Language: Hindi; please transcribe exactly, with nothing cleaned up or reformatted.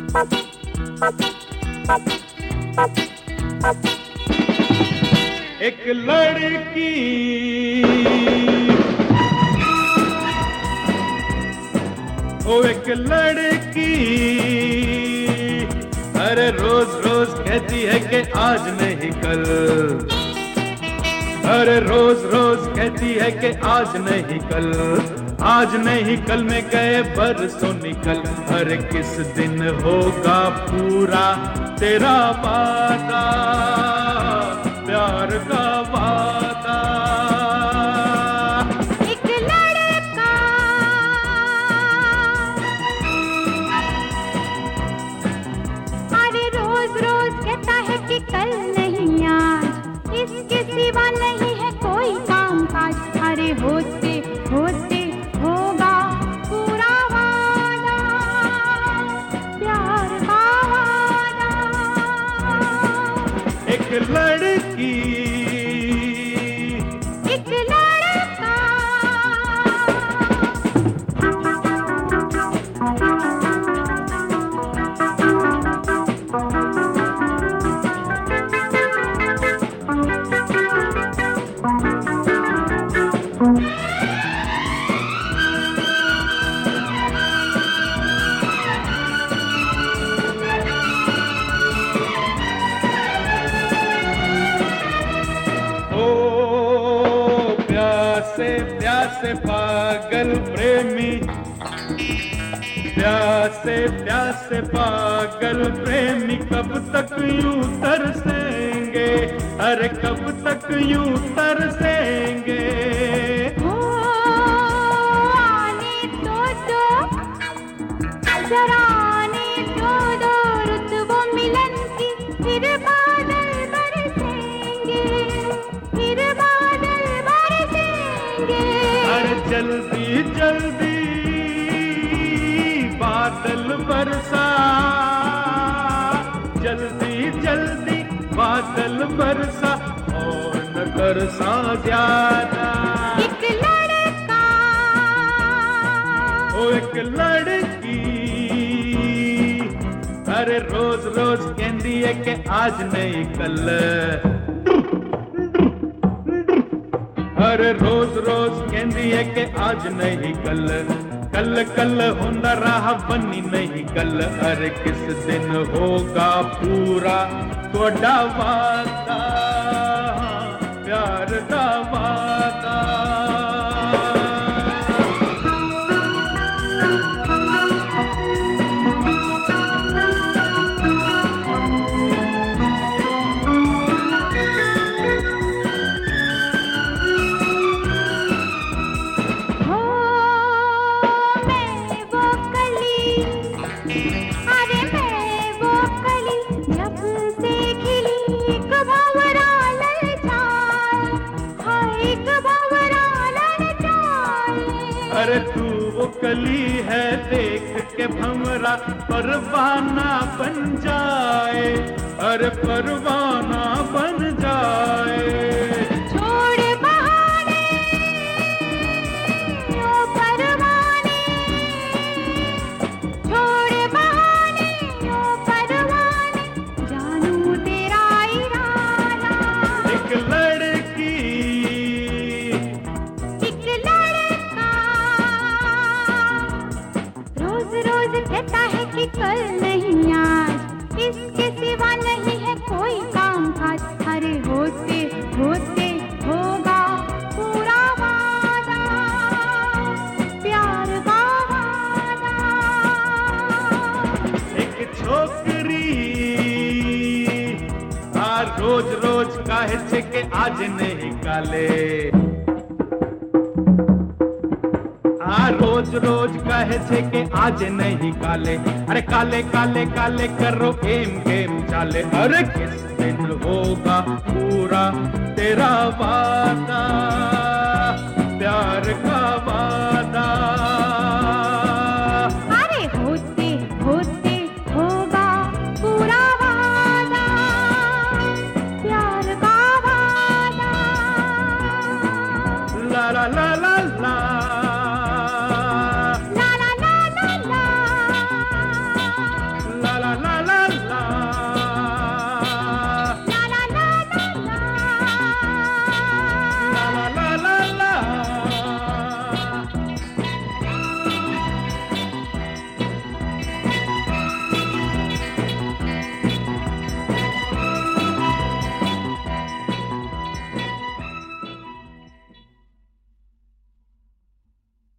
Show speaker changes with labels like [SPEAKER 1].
[SPEAKER 1] एक लड़की ओ एक लड़की अरे रोज रोज कहती है कि आज नहीं कल, अरे रोज रोज कहती है कि आज नहीं कल, आज नहीं कल में गए बरसों निकल। अरे किस दिन होगा पूरा तेरा वादा, प्यार का वादा।
[SPEAKER 2] एक लड़का अरे रोज रोज कहता है कि कल नहीं आज, इसके सिवा नहीं है कोई काम काज। अरे होते होते होगा पूरा वादा, प्यार का वादा।
[SPEAKER 1] एक लड़की
[SPEAKER 2] एक लड़का
[SPEAKER 1] प्यासे प्यासे पागल प्रेमी, प्यासे प्यासे पागल प्रेमी कब तक यूं तरसेंगे, अरे कब तक यूं तरसेंगे।
[SPEAKER 2] ओ आने तो दो जरा आने तो दो रुत वो मिलन की, फिर बादल बरसेंगे, फिर बादल बरसेंगे।
[SPEAKER 1] अरे जल्दी जल्दी बादल बरसा, जल्दी जल्दी बादल बरसा और न बरसा ज्यादा।
[SPEAKER 2] एक लड़का
[SPEAKER 1] ओ एक लड़की अरे रोज रोज कहती है कि आज नहीं कल, अरे रोज रोज कहती है कि आज नहीं कल, कल कल होंदा रहा बनी नहीं कल। अरे किस दिन होगा पूरा थोड़ा वादा, प्यार का वादा।
[SPEAKER 2] अरे मैं वो कली जब से खिली, एक भंवरा ललचाए, हाय एक भंवरा ललचाए।
[SPEAKER 1] अरे तू वो कली है देख के भंवरा परवाना बन जाए, अरे परवाना बन जाए।
[SPEAKER 2] छोड़ बहाने ओ परवाने, छोड़ बहाने ओ परवाने, जानू तेरा इरादा।
[SPEAKER 1] एक लड़की
[SPEAKER 2] एक लड़का रोज रोज कहता है कि कल नहीं आज, इसके सिवा नहीं है कोई काम काज। अरे होते होते होगा पूरा वादा, प्यार का वादा।
[SPEAKER 1] एक छोकरी आ रोज रोज काहे छे के आज नहीं काले, आ रोज रोज कहे छे के आज नहीं काले। अरे काले काले काले करो गेम गेम चाले। अरे किस दिन होगा पूरा तेरा वादा।